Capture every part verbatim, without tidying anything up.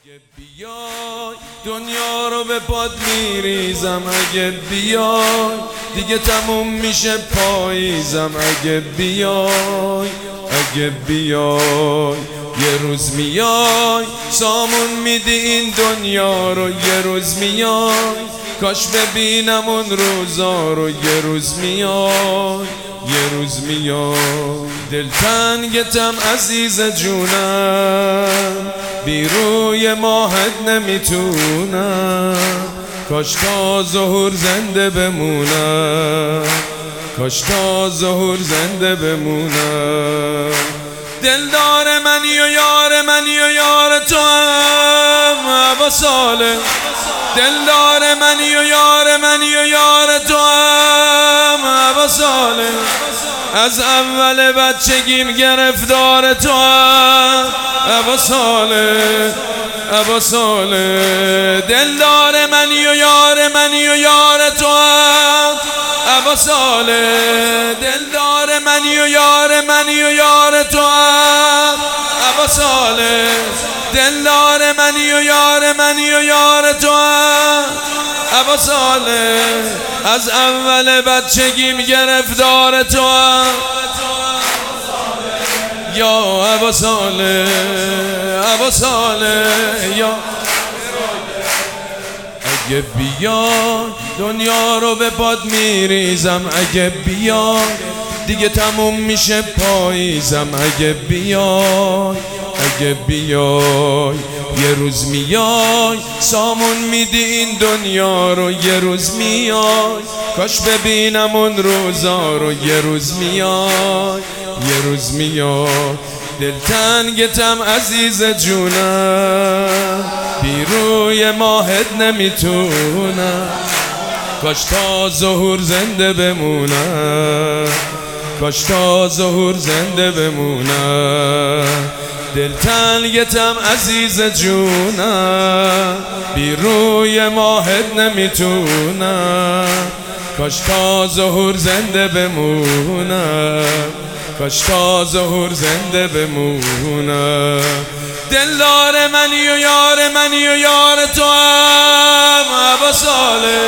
اگه بیای دنیا رو به پاد میریزم، اگه بیای دیگه تموم میشه پاییزم، اگه بیای اگه بیای یه روز میای سامون میدی این دنیا رو، یه روز میای کاش ببینم اون روزا رو، یه روز میای یه روز میای دلتنگتم عزیز جونم، بی روی ماهت نمیتونم، کاش تا ظهور زنده بمونم، کاش تا ظهور زنده بمونم. دلدار منی و یار منی و یار تو هم عبا ساله، دلدار منی و یار منی و یار تو هم عبا ساله، از اول بچگیم گرفتار تو هم عبا ساله عبا ساله. دلدار منی و یار منی و یار تو هم عبا ساله، دلدار منی و یار منی و یار تو هم عبا ساله، دلدار منی و یار منی و یار تو هم عبا ساله، از اول بچگیم گرفتار تو هم یا عبا ساله عبا ساله. یا اگه بیای دنیا رو به پاد میریزم، اگه بیای دیگه تموم میشه پاییزم، اگه بیای اگه بیای یه روز میای سامون میدی این دنیا رو، یه روز میای کاش ببینم اون روزا رو، یه روز میای یه روز میای دلتنگتم عزیز جونم، بی روی ماهت نمیتونم، کاش تا ظهور زنده بمونم، کاش تا ظهور زنده بمونم. دلتنگتم عزیز جونم، بی روی ماهت نمیتونم، کاش تا ظهور زنده بمونم، کاش تا ظهور زنده بمونم. دلدار منی و یار منی و یار تو هم عبا ساله،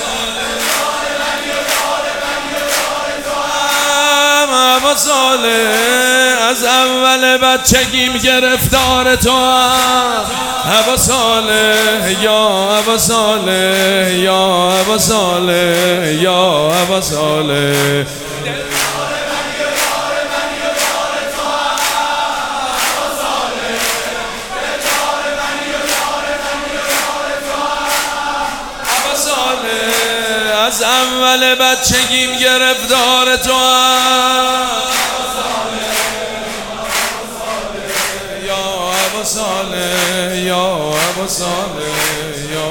عبا ساله، از اول بچگیم گرفتار تو هم عبا ساله یا عبا ساله یا عبا ساله یا عبا ساله. از اول بچگیم گرفتار تو هم یا عبا ساله یا عبا ساله یا.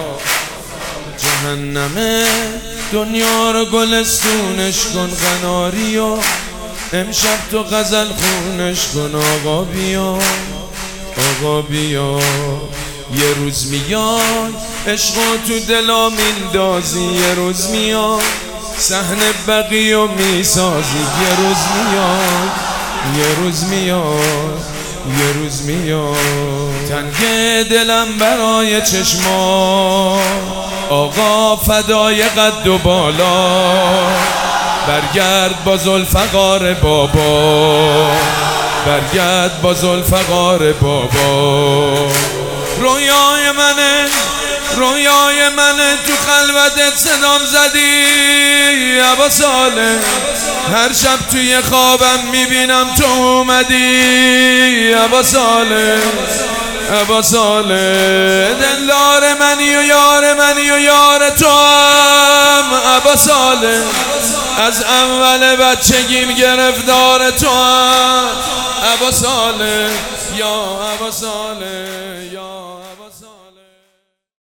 جهنمه دنیا رو گلستونش کن قناری و امشب تو غزل خونش کن آقا بیا آقا بیا. یه روز میای عشقا تو دلا میندازی، یه روز میای صحن بقی و میسازی، یه روز میای یه روز میای یه روز میای تنگ دلم برای چشما آقا فدای قد و بالا، برگرد با ذوالفقار بابا، برگرد با ذوالفقار بابا. رویای منه رویای منه تو خلوتت صدام زدی عبا ساله، هر شب توی خوابم میبینم تو اومدی عبا ساله عبا ساله. دلدار منی و یار منی و یار تو هم عبا ساله، از اول بچگیم گرفتار تو هم عبا ساله یا عبا ساله یا.